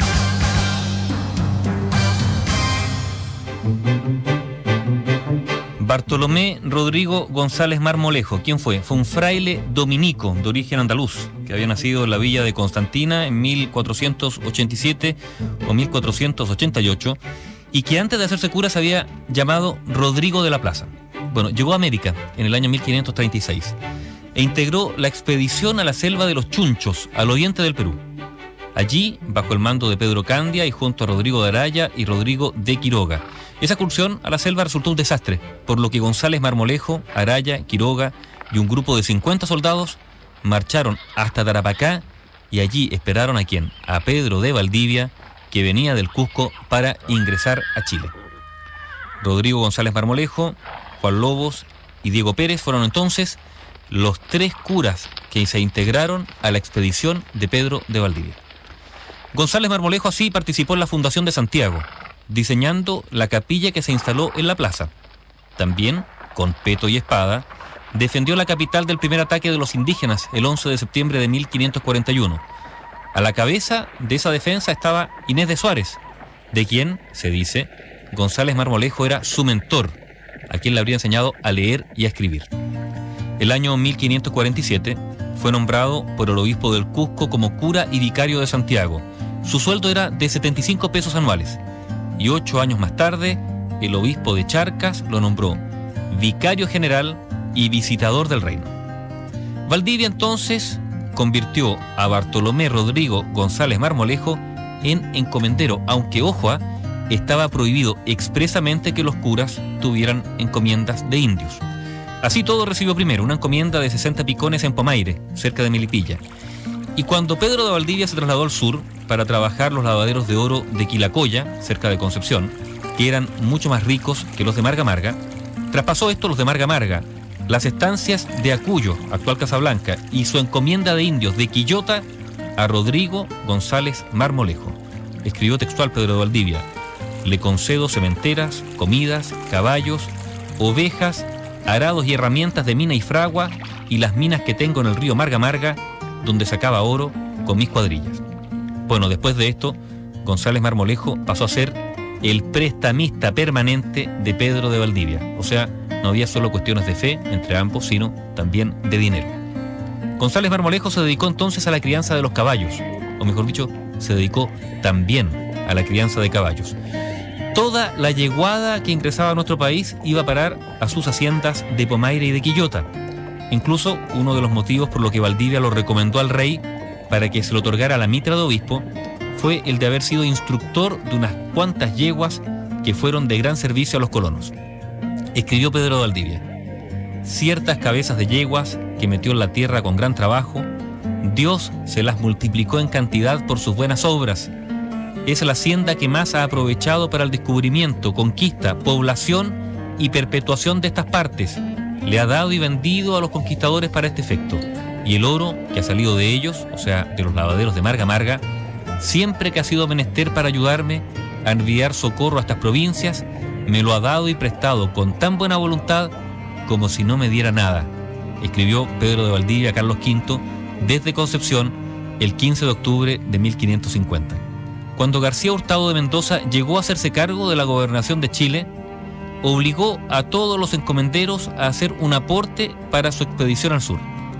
Bartolomé Rodrigo González Marmolejo. ¿Quién fue? Fue un fraile dominico de origen andaluz, que había nacido en la villa de Constantina en 1487 o 1488, y que antes de hacerse cura se había llamado Rodrigo de la Plaza. Bueno, llegó a América en el año 1536 e integró la expedición a la selva de los Chunchos, al oriente del Perú. Allí, bajo el mando de Pedro Candia y junto a Rodrigo de Araya y Rodrigo de Quiroga. Esa excursión a la selva resultó un desastre, por lo que González Marmolejo, Araya, Quiroga y un grupo de 50 soldados marcharon hasta Tarapacá y allí esperaron ¿a quién? A Pedro de Valdivia, que venía del Cusco para ingresar a Chile. Rodrigo González Marmolejo, Juan Lobos y Diego Pérez fueron entonces los 3 curas que se integraron a la expedición de Pedro de Valdivia. González Marmolejo así participó en la fundación de Santiago, diseñando la capilla que se instaló en la plaza. También, con peto y espada, defendió la capital del primer ataque de los indígenas el 11 de septiembre de 1541. A la cabeza de esa defensa estaba Inés de Suárez, de quien, se dice, González Marmolejo era su mentor, a quien le habría enseñado a leer y a escribir. El año 1547 fue nombrado por el obispo del Cusco como cura y vicario de Santiago. Su sueldo era de 75 pesos anuales. Y 8 años más tarde, el obispo de Charcas lo nombró vicario general y visitador del reino. Valdivia entonces convirtió a Bartolomé Rodrigo González Marmolejo en encomendero, aunque, ojo, estaba prohibido expresamente que los curas tuvieran encomiendas de indios. Así todo, recibió primero una encomienda de 60 picones en Pomaire, cerca de Melipilla. Y cuando Pedro de Valdivia se trasladó al sur para trabajar los lavaderos de oro de Quilacoya, cerca de Concepción, que eran mucho más ricos que los de Marga Marga, traspasó esto los de Marga Marga, las estancias de Acuyo, actual Casablanca, y su encomienda de indios de Quillota a Rodrigo González Marmolejo. Escribió textual Pedro de Valdivia: le concedo sementeras, comidas, caballos, ovejas, arados y herramientas de mina y fragua, y las minas que tengo en el río Marga Marga, donde sacaba oro con mis cuadrillas. Bueno, después de esto, González Marmolejo pasó a ser el prestamista permanente de Pedro de Valdivia. O sea, no había solo cuestiones de fe entre ambos, sino también de dinero. González Marmolejo se dedicó entonces a la crianza de los caballos, o mejor dicho, se dedicó también a la crianza de caballos. Toda la yeguada que ingresaba a nuestro país iba a parar a sus haciendas de Pomaire y de Quillota. Incluso uno de los motivos por lo que Valdivia lo recomendó al rey para que se le otorgara la mitra de obispo fue el de haber sido instructor de unas cuantas yeguas que fueron de gran servicio a los colonos. Escribió Pedro de Valdivia: ciertas cabezas de yeguas que metió en la tierra con gran trabajo, Dios se las multiplicó en cantidad por sus buenas obras. Es la hacienda que más ha aprovechado para el descubrimiento, conquista, población y perpetuación de estas partes. Le ha dado y vendido a los conquistadores para este efecto. Y el oro que ha salido de ellos, o sea, de los lavaderos de Marga Marga, siempre que ha sido menester para ayudarme a enviar socorro a estas provincias, me lo ha dado y prestado con tan buena voluntad como si no me diera nada. Escribió Pedro de Valdivia a Carlos V desde Concepción el 15 de octubre de 1550. Cuando García Hurtado de Mendoza llegó a hacerse cargo de la gobernación de Chile, obligó a todos los encomenderos a hacer un aporte para su expedición al sur.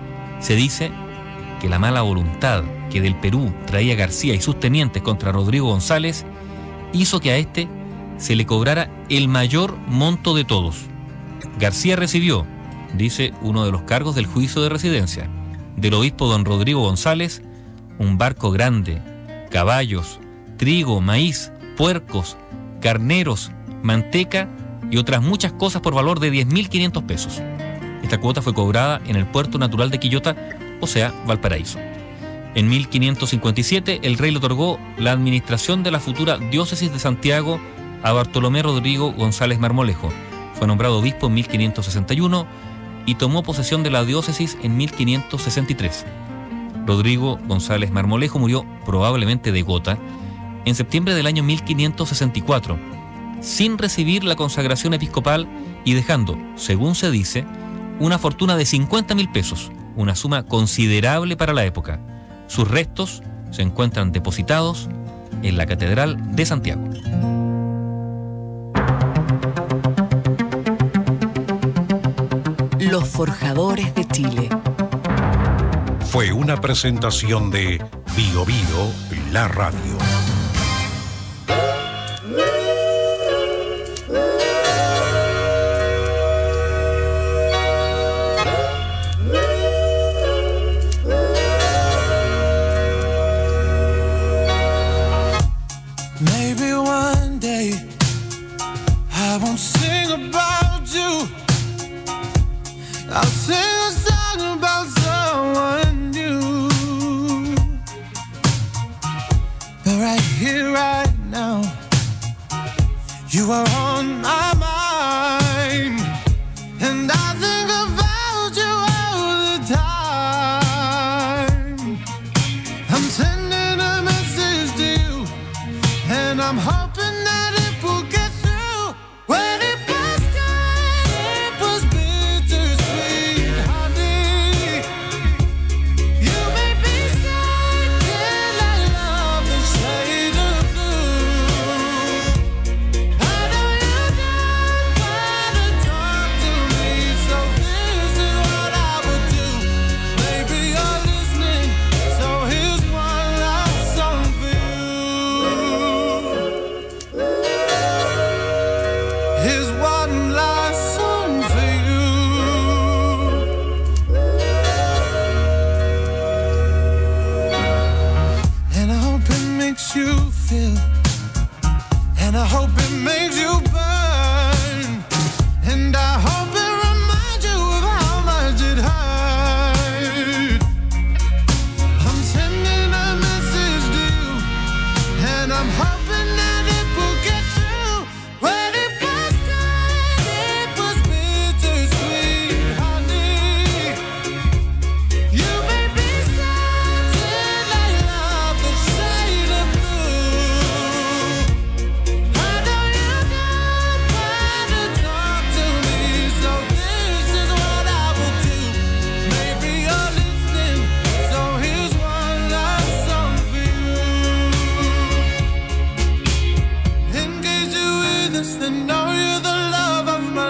Se dice que la mala voluntad que del Perú traía García y sus tenientes contra Rodrigo González hizo que a este se le cobrara el mayor monto de todos. García recibió, dice uno de los cargos del juicio de residencia, del obispo don Rodrigo González, un barco grande, caballos, trigo, maíz, puercos, carneros, manteca y otras muchas cosas por valor de 10.500 pesos. Esta cuota fue cobrada en el puerto natural de Quillota, o sea, Valparaíso. En 1557, el rey le otorgó la administración de la futura diócesis de Santiago a Bartolomé Rodrigo González Marmolejo. Fue nombrado obispo en 1561 y tomó posesión de la diócesis en 1563. Rodrigo González Marmolejo murió probablemente de gota en septiembre del año 1564, sin recibir la consagración episcopal y dejando, según se dice, una fortuna de 50.000 pesos, una suma considerable para la época. Sus restos se encuentran depositados en la Catedral de Santiago. Los Forjadores de Chile. Fue una presentación de Bio Bio, la radio. Maybe one day I won't sing about you. I'll sing a song about someone new. But right here, right now, you are on my mind, and I think about you all the time. I'm sending a message to you, and I'm hoping that it will get through. When it was good, it was bittersweet, honey. You made me sad till I love the shade of blue. I know you don't wanna talk to me, so this is what I would do. Maybe you're listening, so here's one love song for you. Here's one last song for you. And I hope it makes you feel, and I hope it makes you burn, and I hope it reminds you of how much it hurt. I'm sending a message to you, and I'm hoping that it will get through. When it was good, it was bittersweet, honey. You made me sad till I love the shade of blue. I know you don't wanna talk to me, so this is what I will do. Maybe you're listening, so here's one last song for you. In case you're with us, then know you're the love of my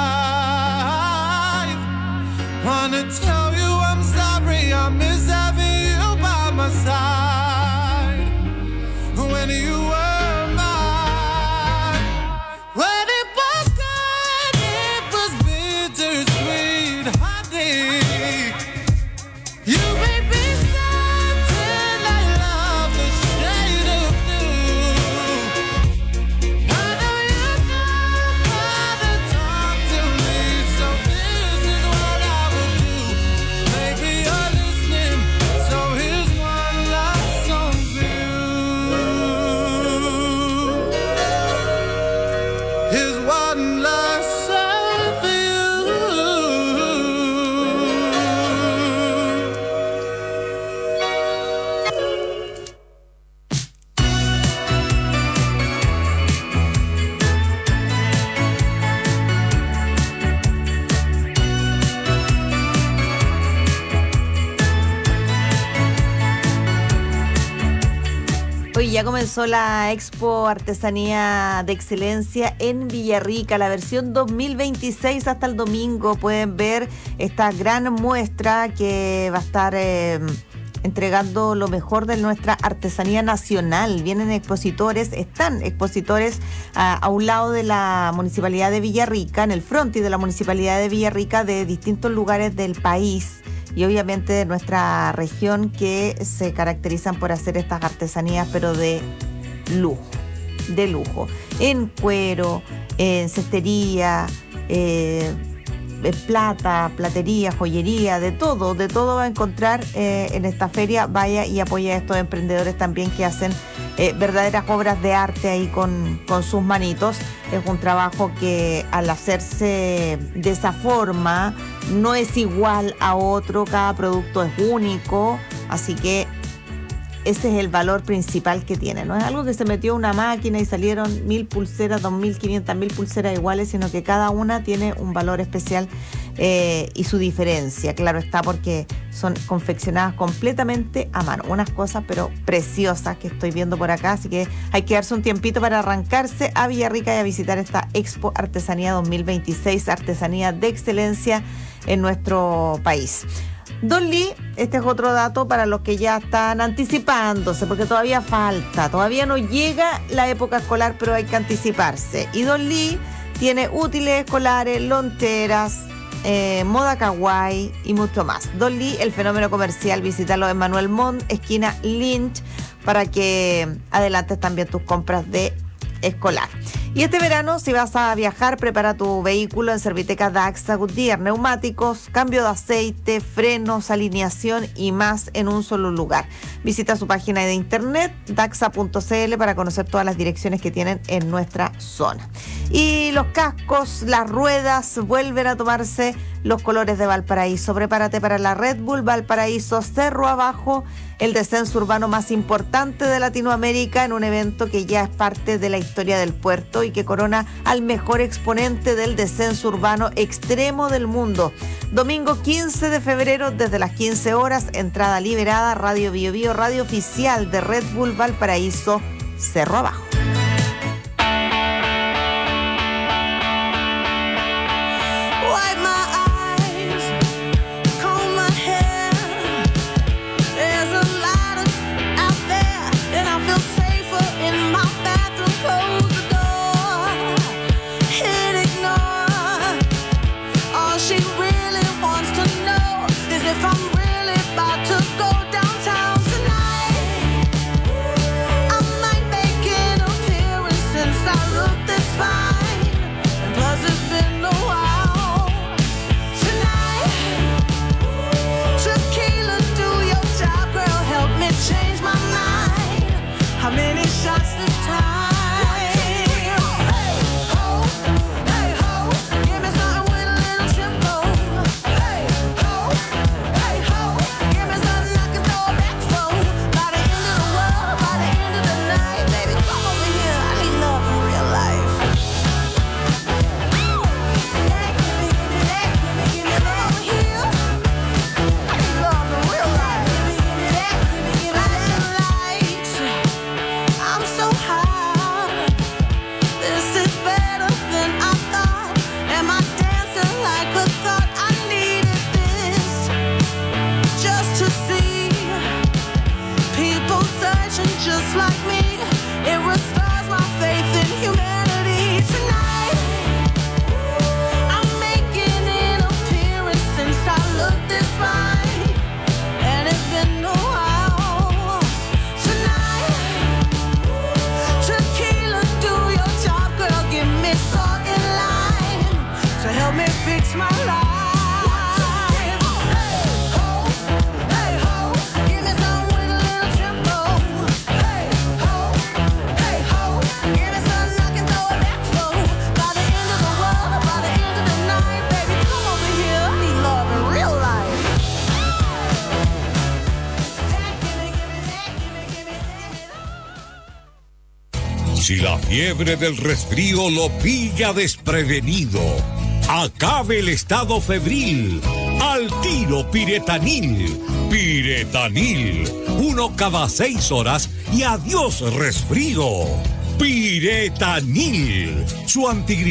life. Wanna tell you I'm sorry, I miss having you by my side. When you were mine, when it was good, it was bittersweet, honey. You made me sad till I love the shade of blue. I know you don't wanna talk to me, so this is what I will do. Maybe you're listening, so here's one last song for you. Here's one last song for you. Hoy ya comenzó la Expo Artesanía de Excelencia en Villarrica, la versión 2026 hasta el domingo. Pueden ver esta gran muestra que va a estar entregando lo mejor de nuestra artesanía nacional. Vienen expositores, están expositores a un lado de la Municipalidad de Villarrica, en el frontis de la Municipalidad de Villarrica, de distintos lugares del país y obviamente de nuestra región, que se caracterizan por hacer estas artesanías, pero de lujo, en cuero, en cestería, plata, platería, joyería, de todo va a encontrar en esta feria. Vaya y apoya a estos emprendedores también que hacen verdaderas obras de arte ahí con sus manitos. Es un trabajo que al hacerse de esa forma no es igual a otro, cada producto es único, así que ese es el valor principal que tiene. No es algo que se metió a una máquina y salieron 1000 pulseras, 2500.000 pulseras iguales, sino que cada una tiene un valor especial y su diferencia. Claro está, porque son confeccionadas completamente a mano. Unas cosas pero preciosas que estoy viendo por acá, así que hay que darse un tiempito para arrancarse a Villarrica y a visitar esta Expo Artesanía 2026, artesanía de excelencia en nuestro país. Don Lee, este es otro dato para los que ya están anticipándose, porque todavía falta, todavía no llega la época escolar, pero hay que anticiparse. Y Don Lee tiene útiles escolares, loncheras, moda kawaii y mucho más. Don Lee, el fenómeno comercial, visítalo en Manuel Montt, esquina Lynch, para que adelantes también tus compras de escolar. Y este verano, si vas a viajar, prepara tu vehículo en Serviteca Daxa Goodyear. Neumáticos, cambio de aceite, frenos, alineación y más en un solo lugar. Visita su página de internet, daxa.cl, para conocer todas las direcciones que tienen en nuestra zona. Y los cascos, las ruedas, vuelven a tomarse los colores de Valparaíso. Prepárate para la Red Bull Valparaíso Cerro Abajo, el descenso urbano más importante de Latinoamérica, en un evento que ya es parte de la historia del puerto y que corona al mejor exponente del descenso urbano extremo del mundo. Domingo 15 de febrero, desde las 15 horas, entrada liberada, Radio Bio Bio, radio oficial de Red Bull Valparaíso Cerro Abajo. Si la fiebre del resfrío lo pilla desprevenido, acabe el estado febril. Al tiro Piretanil. Piretanil. 1 cada 6 horas y adiós resfrío. Piretanil. Su antigripal